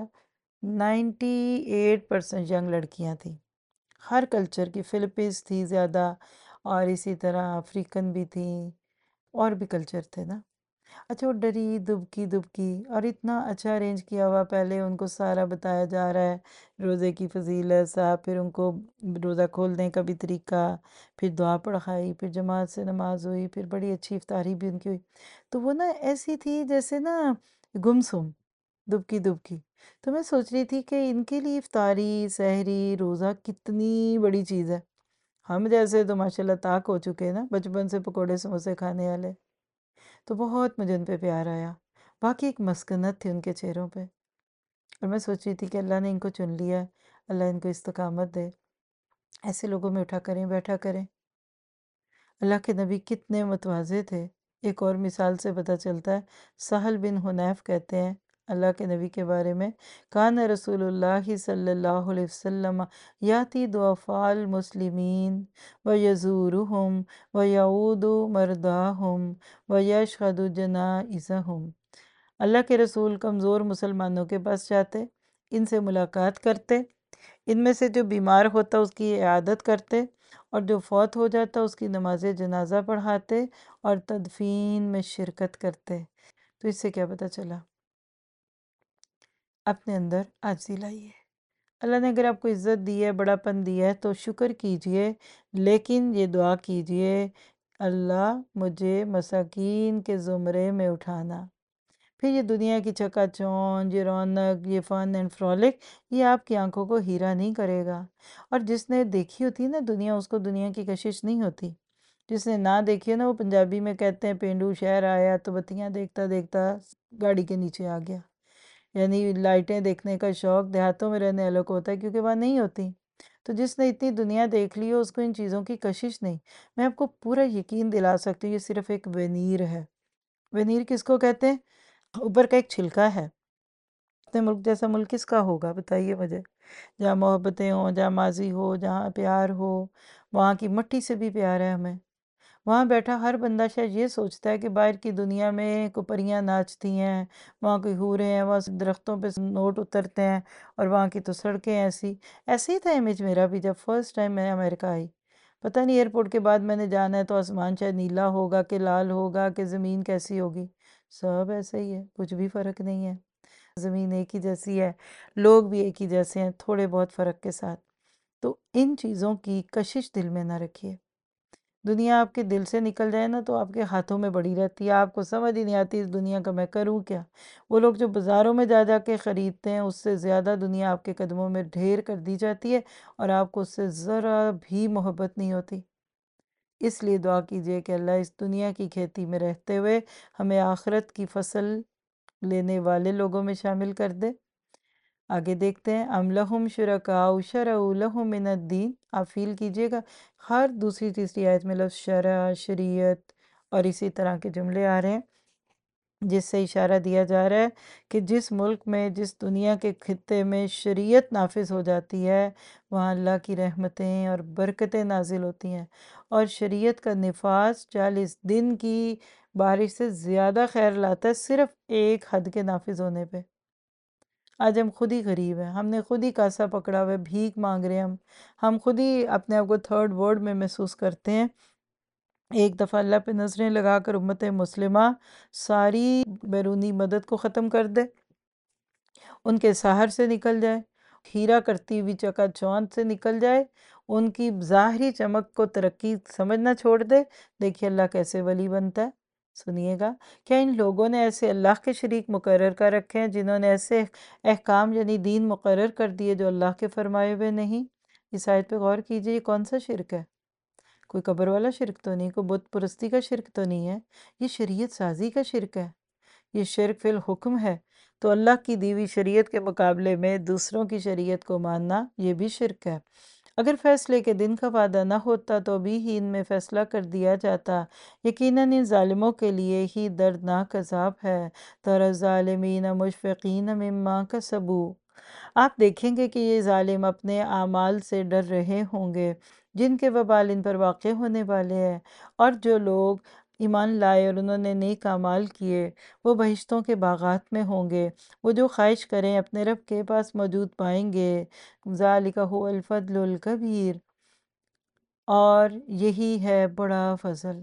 98% ینگ لڑکیاں تھیں، ہر کلچر کی، فلپینس تھی زیادہ، اور اسی طرح افریقن بھی تھیں، اور بھی کلچر تھے نا۔ اچھا وہ ڈری دبکی دبکی، اور اتنا اچھا ارینج کیا ہوا، پہلے ان کو سارا بتایا جا رہا ہے روزے کی فضیلت صاحب، پھر ان کو روزہ کھولنے کا بھی طریقہ، پھر دعا پڑھائی، پھر جماعت سے نماز ہوئی، پھر بڑی اچھی افطاری بھی ان کی ہوئی۔ تو وہ نا ایسی تھی جیسے نا گمسم، دبکی دبکی۔ تو میں سوچ رہی تھی کہ ان کے لیے افطاری، سحری، روزہ کتنی بڑی چیز ہے۔ ہم جیسے تو ماشاءاللہ طاق ہو چکے ہیں نا بچپن سے پکوڑے سموسے کھانے والے، تو بہت مجھے ان پہ پیار آیا، باقی ایک مسکنت تھی ان کے چہروں پہ، اور میں سوچ رہی تھی کہ اللہ نے ان کو چن لیا ہے، اللہ ان کو استقامت دے، ایسے لوگوں میں اٹھا کریں بیٹھا کریں۔ اللہ کے نبی کتنے متواضع تھے، ایک اور مثال سے پتہ چلتا ہے۔ سہل بن حنیف کہتے ہیں اللہ کے نبی کے بارے میں، کان رسول اللہ صلی اللہ علیہ وسلم یاتی ضعفاء المسلمین ویزورہم ویعود مرداہم ویشہد جنائزہم۔ اللہ کے رسول کمزور مسلمانوں کے پاس جاتے، ان سے ملاقات کرتے، ان میں سے جو بیمار ہوتا اس کی عیادت کرتے، اور جو فوت ہو جاتا اس کی نماز جنازہ پڑھاتے، اور تدفین میں شرکت کرتے۔ تو اس سے کیا پتہ چلا؟ اپنے اندر عاجزی لائیے۔ اللہ نے اگر آپ کو عزت دی ہے، بڑا پن دیا ہے، تو شکر کیجئے، لیکن یہ دعا کیجئے اللہ مجھے مساکین کے زمرے میں اٹھانا۔ پھر یہ دنیا کی چکا چوند، یہ رونق، یہ فن اینڈ فرولک، یہ آپ کی آنکھوں کو ہیرا نہیں کرے گا۔ اور جس نے دیکھی ہوتی ہے نا دنیا، اس کو دنیا کی کشش نہیں ہوتی۔ جس نے نہ دیکھی ہے نا، وہ پنجابی میں کہتے ہیں پینڈو شہر آیا تو بتیاں دیکھتا دیکھتا گاڑی کے نیچے آ گیا۔ یعنی لائٹیں دیکھنے کا شوق دیہاتوں میں رہنے والوں کو ہوتا ہے، کیونکہ وہاں نہیں ہوتی۔ تو جس نے اتنی دنیا دیکھ لی ہو اس کو ان چیزوں کی کشش نہیں۔ میں آپ کو پورا یقین دلا سکتی ہوں یہ صرف ایک وینیر ہے۔ وینیر کس کو کہتے ہیں؟ اوپر کا ایک چھلکا ہے۔ اپنے ملک جیسا ملک کس کا ہوگا بتائیے مجھے؟ جہاں محبتیں ہوں، جہاں ماضی ہو، جہاں پیار ہو، وہاں کی مٹی سے بھی پیار ہے ہمیں۔ وہاں بیٹھا ہر بندہ شاید یہ سوچتا ہے کہ باہر کی دنیا میں کوئی پریاں ناچتی ہیں، وہاں کوئی حوریں ہیں، وہاں سے درختوں پہ نوٹ اترتے ہیں، اور وہاں کی تو سڑکیں ایسی۔ ایسے ہی تھا امیج میرا بھی جب فرسٹ ٹائم میں امریکہ آئی۔ پتہ نہیں ایئرپورٹ کے بعد میں نے جانا ہے تو آسمان شاید نیلا ہوگا کہ لال ہوگا کہ زمین کیسی ہوگی، سب ایسے ہی ہے، کچھ بھی فرق نہیں ہے۔ زمین ایک ہی جیسی ہے، لوگ بھی ایک ہی جیسے ہیں، تھوڑے بہت فرق کے ساتھ۔ تو ان چیزوں کی کشش دل میں نہ رکھیے۔ دنیا آپ کے دل سے نکل جائے نا تو آپ کے ہاتھوں میں بڑی رہتی ہے، آپ کو سمجھ ہی نہیں آتی اس دنیا کا میں کروں کیا۔ وہ لوگ جو بازاروں میں جا جا کے خریدتے ہیں اس سے زیادہ دنیا آپ کے قدموں میں ڈھیر کر دی جاتی ہے، اور آپ کو اس سے ذرا بھی محبت نہیں ہوتی۔ اس لیے دعا کیجئے کہ اللہ اس دنیا کی کھیتی میں رہتے ہوئے ہمیں آخرت کی فصل لینے والے لوگوں میں شامل کر دے۔ آگے دیکھتے ہیں، ام لہم شرکاء شرعوا لہم من الدین۔ آپ فیل کیجئے گا ہر دوسری تیسری آیت میں لفظ شرع، شریعت، اور اسی طرح کے جملے آ رہے ہیں، جس سے اشارہ دیا جا رہا ہے کہ جس ملک میں، جس دنیا کے خطے میں شریعت نافذ ہو جاتی ہے وہاں اللہ کی رحمتیں اور برکتیں نازل ہوتی ہیں، اور شریعت کا نفاذ 40 دن کی بارش سے زیادہ خیر لاتا ہے صرف ایک حد کے نافذ ہونے پہ۔ آج ہم خود ہی غریب ہیں، ہم نے خود ہی کاسا پکڑا ہوا ہے، بھیک مانگ رہے ہیں ہم خود ہی اپنے آپ کو تھرڈ ورلڈ میں محسوس کرتے ہیں۔ ایک دفعہ اللہ پہ نظریں لگا کر امت مسلمہ ساری بیرونی مدد کو ختم کر دے، ان کے سحر سے نکل جائے، ہیرا کرتی ہوئی چکا چوند سے نکل جائے، ان کی ظاہری چمک کو ترقی سمجھنا چھوڑ دے، دیکھیے اللہ کیسے ولی بنتا ہے۔ سنیے گا، کیا ان لوگوں نے ایسے اللہ کے شریک مقرر کر رکھے ہیں جنہوں نے ایسے احکام یعنی دین مقرر کر دیے جو اللہ کے فرمائے ہوئے نہیں؟ اس آیت پہ غور کیجئے، یہ کون سا شرک ہے؟ کوئی قبر والا شرک تو نہیں، کوئی بت پرستی کا شرک تو نہیں ہے، یہ شریعت سازی کا شرک ہے، یہ شرک فی الحکم ہے۔ تو اللہ کی دی ہوئی شریعت کے مقابلے میں دوسروں کی شریعت کو ماننا یہ بھی شرک ہے۔ اگر فیصلے کے دن کا وعدہ نہ ہوتا تو ابھی ہی ان میں فیصلہ کر دیا جاتا، یقیناً ان ظالموں کے لیے ہی دردناک عذاب ہے۔ تَرَى الظَّالِمِينَ مُشْفِقِينَ مِمَّا كَسَبُوا، آپ دیکھیں گے کہ یہ ظالم اپنے اعمال سے ڈر رہے ہوں گے جن کے وبال ان پر واقع ہونے والے ہیں، اور جو لوگ ایمان لائے اور انہوں نے نیک اعمال کیے وہ بہشتوں کے باغات میں ہوں گے، وہ جو خواہش کریں اپنے رب کے پاس موجود پائیں گے۔ ذَلِكَ هُوَ الْفَضْلُ الْكَبِيرُ، اور یہی ہے بڑا فضل۔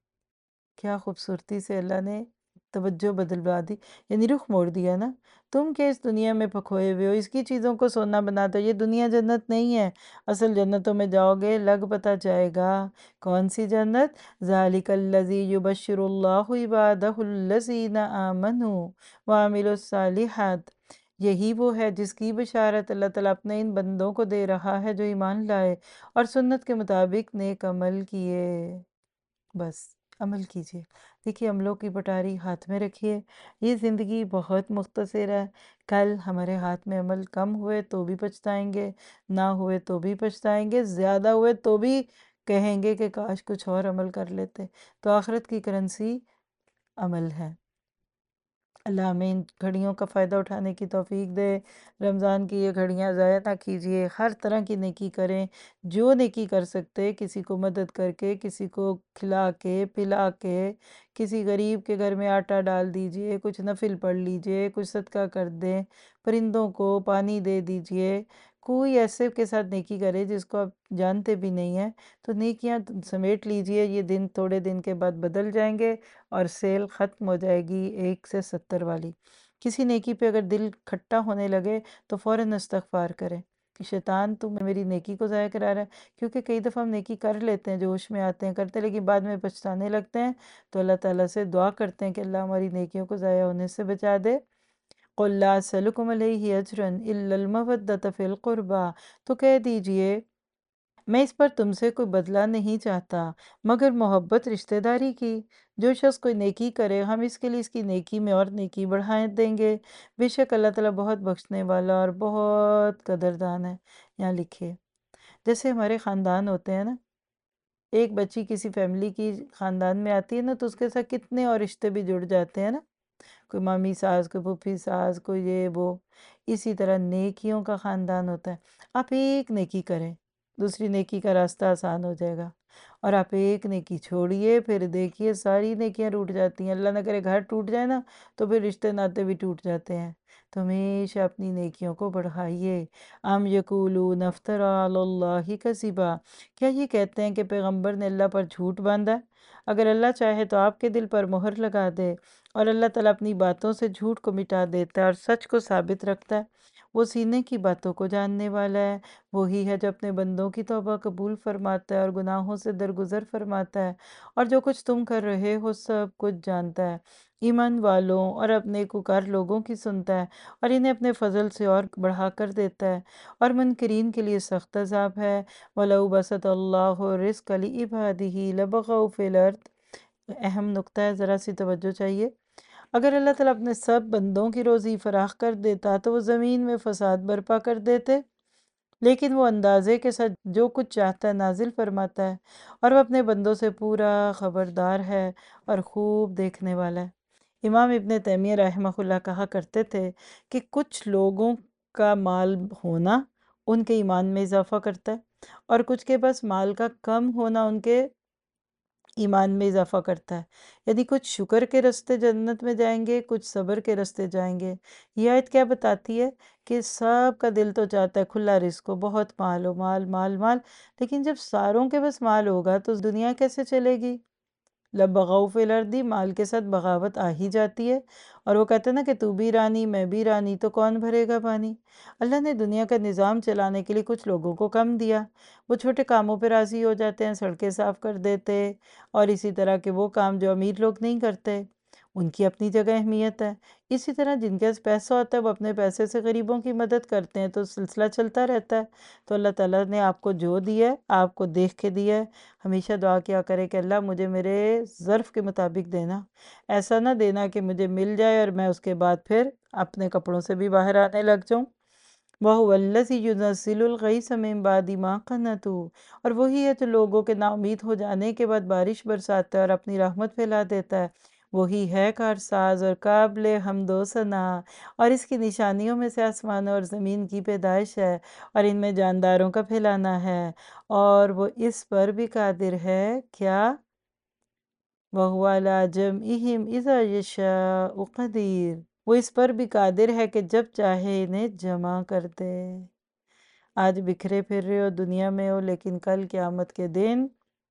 کیا خوبصورتی سے اللہ نے توجہ بدلوا دی، یعنی رخ موڑ دیا نا۔ تم کہ اس دنیا میں پکھوئے ہوئے ہو، اس کی چیزوں کو سونا بناتے ہو، یہ دنیا جنت نہیں ہے، اصل جنتوں میں جاؤ گے لگ پتہ جائے گا۔ کون سی جنت؟ ذَلِكَ الَّذِي يُبَشِّرُ اللَّهُ عِبَادَهُ الَّذِينَ آمَنُوا وَعَمِلُوا الصَّالِحَاتِ، یہی وہ ہے جس کی بشارت اللہ تعالیٰ اپنے ان بندوں کو دے رہا ہے جو ایمان لائے اور سنت کے مطابق نیک عمل کیے۔ بس عمل کیجئے، دیکھیے عملوں کی پٹاری ہاتھ میں رکھیے۔ یہ زندگی بہت مختصر ہے، کل ہمارے ہاتھ میں عمل کم ہوئے تو بھی پچھتائیں گے، نہ ہوئے تو بھی پچھتائیں گے، زیادہ ہوئے تو بھی کہیں گے کہ کاش کچھ اور عمل کر لیتے۔ تو آخرت کی کرنسی عمل ہے۔ اللہ ہمیں ان گھڑیوں کا فائدہ اٹھانے کی توفیق دے۔ رمضان کی یہ گھڑیاں ضائع نہ کیجیے، ہر طرح کی نیکی کریں، جو نیکی کر سکتے، کسی کو مدد کر کے، کسی کو کھلا کے پلا کے، کسی غریب کے گھر میں آٹا ڈال دیجئے، کچھ نفل پڑھ لیجئے، کچھ صدقہ کر دیں، پرندوں کو پانی دے دیجئے، کوئی ایسے کے ساتھ نیکی کرے جس کو آپ جانتے بھی نہیں ہیں، تو نیکیاں سمیٹ لیجئے، یہ دن تھوڑے دن کے بعد بدل جائیں گے اور سیل ختم ہو جائے گی 1 سے 70 والی۔ کسی نیکی پہ اگر دل کھٹا ہونے لگے تو فوراً استغفار کریں کہ شیطان تو میری نیکی کو ضائع کرا رہا ہے، کیونکہ کئی دفعہ ہم نیکی کر لیتے ہیں، جوش میں آتے ہیں کرتے، لیکن بعد میں پچھتانے لگتے ہیں، تو اللہ تعالیٰ سے دعا کرتے ہیں کہ اللہ ہماری نیکیوں کو ضائع ہونے سے بچا دے۔ قُلْ لَا أَسْأَلُكُمْ عَلَيْهِ أَجْرًا إِلَّا الْمَوَدَّةَ فِي الْقُرْبَى، تو کہہ دیجئے میں اس پر تم سے کوئی بدلہ نہیں چاہتا مگر محبت رشتہ داری کی۔ جو شخص کوئی نیکی کرے ہم اس کے لیے اس کی نیکی میں اور نیکی بڑھائیں دیں گے، بے شک اللہ تعالیٰ بہت بخشنے والا اور بہت قدردان ہے۔ یہاں لکھے جیسے ہمارے خاندان ہوتے ہیں نا، ایک بچی کسی فیملی کی خاندان میں آتی ہے نا تو اس کے ساتھ کتنے اور رشتے بھی جڑ جاتے ہیں نا، کوئی مامی ساس، کوئی پھوپھی ساس، کوئی یہ وہ، اسی طرح نیکیوں کا خاندان ہوتا ہے۔ آپ ایک نیکی کریں، دوسری نیکی کا راستہ آسان ہو جائے گا، اور آپ ایک نیکی چھوڑیے پھر دیکھیے ساری نیکیاں ٹوٹ جاتی ہیں۔ اللہ نہ کرے گھر ٹوٹ جائے نا تو پھر رشتے ناتے بھی ٹوٹ جاتے ہیں۔ تو ہمیشہ اپنی نیکیوں کو بڑھائیے۔ ام یقولون افتری علی اللہ کذبا، کیا یہ کہتے ہیں کہ پیغمبر نے اللہ پر جھوٹ باندھا ہے؟ اگر اللہ چاہے تو آپ کے دل پر مہر لگا دے، اور اللہ تعالیٰ اپنی باتوں سے جھوٹ کو مٹا دیتا ہے اور سچ کو ثابت رکھتا ہے۔ وہ سینے کی باتوں کو جاننے والا ہے، وہی ہے جو اپنے بندوں کی توبہ قبول فرماتا ہے اور گناہوں سے درگزر فرماتا ہے، اور جو کچھ تم کر رہے ہو سب کچھ جانتا ہے۔ ایمان والوں اور اپنے نیکوکار لوگوں کی سنتا ہے اور انہیں اپنے فضل سے اور بڑھا کر دیتا ہے، اور منکرین کے لیے سخت عذاب ہے۔ وَلَوْ بَسَطَ اللَّهُ الرِّزْقَ لِعِبَادِهِ لَبَغَوْا فِي الْأَرْضِ، اہم نکتہ ہے، ذرا سی توجہ چاہیے۔ اگر اللہ تعالیٰ اپنے سب بندوں کی روزی فراخ کر دیتا تو وہ زمین میں فساد برپا کر دیتے، لیکن وہ اندازے کے ساتھ جو کچھ چاہتا ہے نازل فرماتا ہے، اور وہ اپنے بندوں سے پورا خبردار ہے اور خوب دیکھنے والا ہے۔ امام ابن تیمیہ رحمہ اللہ کہا کرتے تھے کہ کچھ لوگوں کا مال ہونا ان کے ایمان میں اضافہ کرتا ہے، اور کچھ کے پاس مال کا کم ہونا ان کے ایمان میں اضافہ کرتا ہے۔ یعنی کچھ شکر کے راستے جنت میں جائیں گے، کچھ صبر کے راستے جائیں گے۔ یہ آیت کیا بتاتی ہے کہ سب کا دل تو چاہتا ہے کھلا رزق ہو، بہت مال ہو، مال مال مال، لیکن جب ساروں کے بس مال ہوگا تو دنیا کیسے چلے گی؟ لَبَغَوْا فِی الْأَرْضِ، مال کے ساتھ بغاوت آ ہی جاتی ہے۔ اور وہ کہتے ہیں نا کہ تو بھی رانی میں بھی رانی، تو کون بھرے گا پانی؟ اللہ نے دنیا کا نظام چلانے کے لیے کچھ لوگوں کو کم دیا، وہ چھوٹے کاموں پہ راضی ہو جاتے ہیں، سڑکیں صاف کر دیتے، اور اسی طرح کے وہ کام جو امیر لوگ نہیں کرتے، ان کی اپنی جگہ اہمیت ہے۔ اسی طرح جن کے پاس پیسہ ہوتا ہے وہ اپنے پیسے سے غریبوں کی مدد کرتے ہیں، تو سلسلہ چلتا رہتا ہے۔ تو اللہ تعالیٰ نے آپ کو جو دیا ہے آپ کو دیکھ کے دیا ہے۔ ہمیشہ دعا کیا کرے کہ اللہ مجھے میرے ظرف کے مطابق دینا، ایسا نہ دینا کہ مجھے مل جائے اور میں اس کے بعد پھر اپنے کپڑوں سے بھی باہر آنے لگ جاؤں۔ وَهُوَ الَّذِي يُنَزِّلُ الْغَيْثَ مِن بَعْدِ مَا قَنَطُوا، اور وہی ہے جو لوگوں کے نا امید ہو جانے کے بعد بارش برساتا ہے اور اپنی رحمت پھیلا دیتا ہے۔ وہی ہے کارساز اور قابل حمد و ثنا، اور اس کی نشانیوں میں سے آسمانوں اور زمین کی پیدائش ہے، اور ان میں جانداروں کا پھیلانا ہے، اور وہ اس پر بھی قادر ہے کیا؟ وَهُوَ عَلَىٰ جَمْعِهِمْ إِذَا يَشَاءُ قَدِيرٌ، وہ اس پر بھی قادر ہے کہ جب چاہے انہیں جمع کر دے۔ آج بکھرے پھر رہے ہو، دنیا میں ہو، لیکن کل قیامت کے دن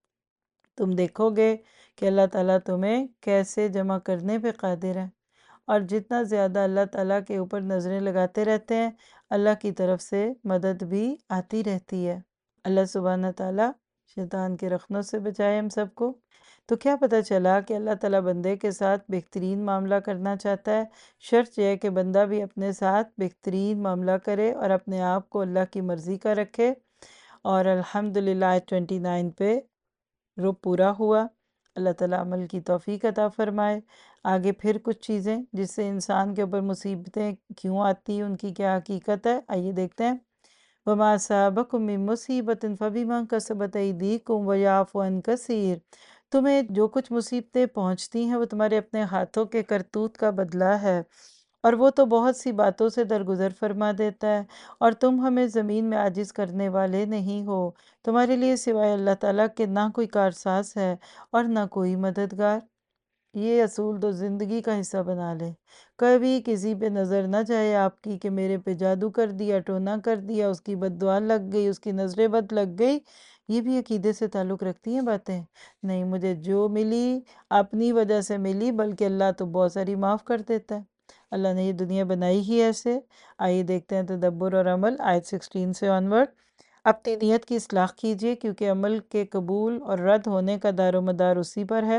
تم دیکھو گے کہ اللہ تعالیٰ تمہیں کیسے جمع کرنے پہ قادر ہے، اور جتنا زیادہ اللہ تعالیٰ کے اوپر نظریں لگاتے رہتے ہیں اللہ کی طرف سے مدد بھی آتی رہتی ہے۔ اللہ سبحانہ تعالیٰ شیطان کے رخنوں سے بچائے ہم سب کو۔ تو کیا پتہ چلا کہ اللہ تعالیٰ بندے کے ساتھ بہترین معاملہ کرنا چاہتا ہے، شرط یہ ہے کہ بندہ بھی اپنے ساتھ بہترین معاملہ کرے اور اپنے آپ کو اللہ کی مرضی کا رکھے۔ اور الحمدللہ 29 پہ رب پورا ہوا۔ اللہ تعالیٰ عمل کی توفیق عطا فرمائے۔ آگے پھر کچھ چیزیں جس سے انسان کے اوپر مصیبتیں کیوں آتی ہیں، ان کی کیا حقیقت ہے، آئیے دیکھتے ہیں۔ وَمَا أَصَابَكُم مِّن مُّصِیبَةٍ فَبِمَا كَسَبَتْ أَیْدِیکُم وَیَعْفُو عَن کَثِیر، تمہیں جو کچھ مصیبتیں پہنچتی ہیں وہ تمہارے اپنے ہاتھوں کے کرتوت کا بدلہ ہے، اور وہ تو بہت سی باتوں سے درگزر فرما دیتا ہے، اور تم ہمیں زمین میں عاجز کرنے والے نہیں ہو۔ تمہارے لیے سوائے اللہ تعالیٰ کے نہ کوئی کارساز ہے اور نہ کوئی مددگار۔ یہ اصول تو زندگی کا حصہ بنا لے، کبھی کسی پہ نظر نہ جائے آپ کی کہ میرے پہ جادو کر دیا، ٹونا کر دیا، اس کی بد دعا لگ گئی، اس کی نظر بد لگ گئی۔ یہ بھی عقیدے سے تعلق رکھتی ہیں باتیں؟ نہیں، مجھے جو ملی اپنی وجہ سے ملی، بلکہ اللہ تو بہت ساری معاف کر دیتا ہے۔ اللہ نے یہ دنیا بنائی ہی ایسے۔ آئیے دیکھتے ہیں تدبر اور عمل، آیت 16 سے آنورڈ۔ اپنی نیت کی اصلاح کیجیے، کیونکہ عمل کے قبول اور رد ہونے کا دار و مدار اسی پر ہے۔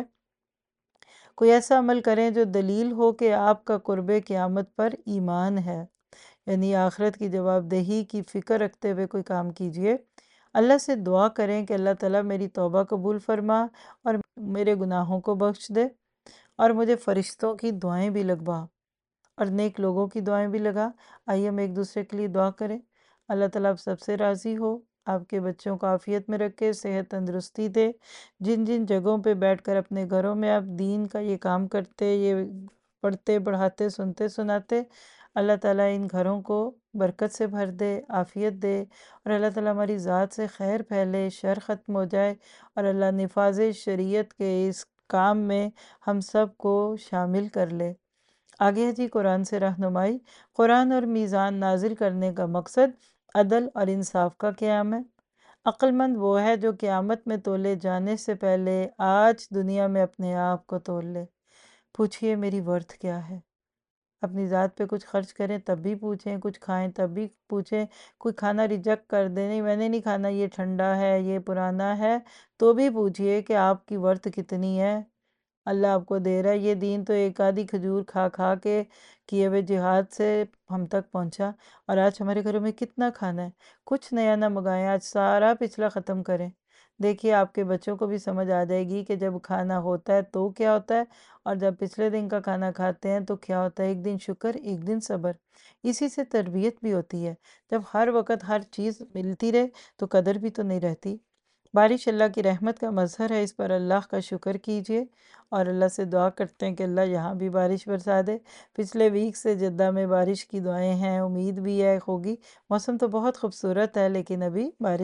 کوئی ایسا عمل کریں جو دلیل ہو کہ آپ کا قرب قیامت پر ایمان ہے، یعنی آخرت کی جواب دہی کی فکر رکھتے ہوئے کوئی کام کیجیے۔ اللہ سے دعا کریں کہ اللہ تعالیٰ میری توبہ قبول فرما اور میرے گناہوں کو بخش دے، اور مجھے فرشتوں کی دعائیں بھی لگوا اور نیک لوگوں کی دعائیں بھی لگا۔ آئیے ہم ایک دوسرے کے لیے دعا کریں۔ اللہ تعالیٰ آپ سب سے راضی ہو، آپ کے بچوں کو عافیت میں رکھے، صحت تندرستی دے۔ جن جن جگہوں پہ بیٹھ کر اپنے گھروں میں آپ دین کا یہ کام کرتے، یہ پڑھتے پڑھاتے سنتے سناتے، اللہ تعالیٰ ان گھروں کو برکت سے بھر دے، عافیت دے، اور اللہ تعالیٰ ہماری ذات سے خیر پھیلے، شر ختم ہو جائے، اور اللہ نفاذ شریعت کے اس کام میں ہم سب کو شامل کر لے۔ آگے ہے جی قرآن سے رہنمائی۔ قرآن اور میزان نازل کرنے کا مقصد عدل اور انصاف کا قیام ہے۔ عقل مند وہ ہے جو قیامت میں تولے جانے سے پہلے آج دنیا میں اپنے آپ کو تول لے۔ پوچھئے میری ورتھ کیا ہے؟ اپنی ذات پہ کچھ خرچ کریں تب بھی پوچھیں، کچھ کھائیں تب بھی پوچھیں، کوئی کھانا ریجیکٹ کر دیں، نہیں میں نے نہیں کھانا، یہ ٹھنڈا ہے، یہ پرانا ہے، تو بھی پوچھئے کہ آپ کی ورتھ کتنی ہے۔ اللہ آپ کو دے رہا ہے یہ دین، تو ایک آدھی کھجور کھا کھا کے کیے ہوئے جہاد سے ہم تک پہنچا، اور آج ہمارے گھروں میں کتنا کھانا ہے۔ کچھ نیا نہ منگائیں، آج سارا پچھلا ختم کریں۔ دیکھیے آپ کے بچوں کو بھی سمجھ آ جائے گی کہ جب کھانا ہوتا ہے تو کیا ہوتا ہے، اور جب پچھلے دن کا کھانا کھاتے ہیں تو کیا ہوتا ہے۔ ایک دن شکر، ایک دن صبر، اسی سے تربیت بھی ہوتی ہے۔ جب ہر وقت ہر چیز ملتی رہے تو قدر بھی تو نہیں رہتی۔ بارش اللہ کی رحمت کا مظہر ہے، اس پر اللہ کا شکر کیجیے، اور اللہ سے دعا کرتے ہیں کہ اللہ یہاں بھی بارش برسا دے۔ پچھلے ویک سے جدہ میں بارش کی دعائیں ہیں، امید بھی ہے ہوگی۔ موسم تو بہت خوبصورت ہے لیکن ابھی بارش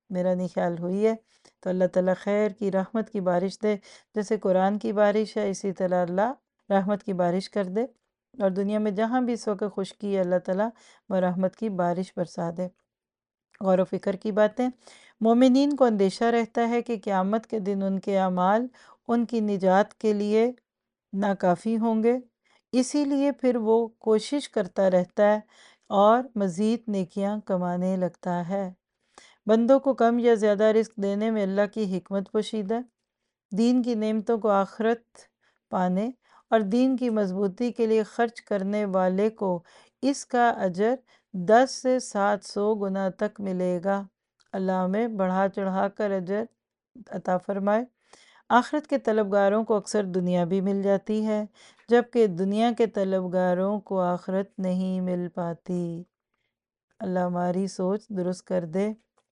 میرا نہیں خیال ہوئی ہے تو اللہ تعالیٰ خیر کی رحمت کی بارش دے، جیسے قرآن کی بارش ہے اسی طرح اللہ رحمت کی بارش کر دے، اور دنیا میں جہاں بھی اس وقت خشکی ہے اللہ تعالیٰ وہ رحمت کی بارش برسا دے۔ غور و فکر کی باتیں، مومنین کو اندیشہ رہتا ہے کہ قیامت کے دن ان کے اعمال ان کی نجات کے لیے ناکافی ہوں گے، اسی لیے پھر وہ کوشش کرتا رہتا ہے اور مزید نیکیاں کمانے لگتا ہے۔ بندوں کو کم یا زیادہ رزق دینے میں اللہ کی حکمت پوشیدہ، دین کی نعمتوں کو آخرت پانے اور دین کی مضبوطی کے لیے خرچ کرنے والے کو اس کا اجر 10 سے 700 گنا تک ملے گا۔ اللہ ہمیں بڑھا چڑھا کر اجر عطا فرمائے۔ آخرت کے طلبگاروں کو اکثر دنیا بھی مل جاتی ہے، جبکہ دنیا کے طلبگاروں کو آخرت نہیں مل پاتی۔ اللہ ہماری سوچ درست کر دے۔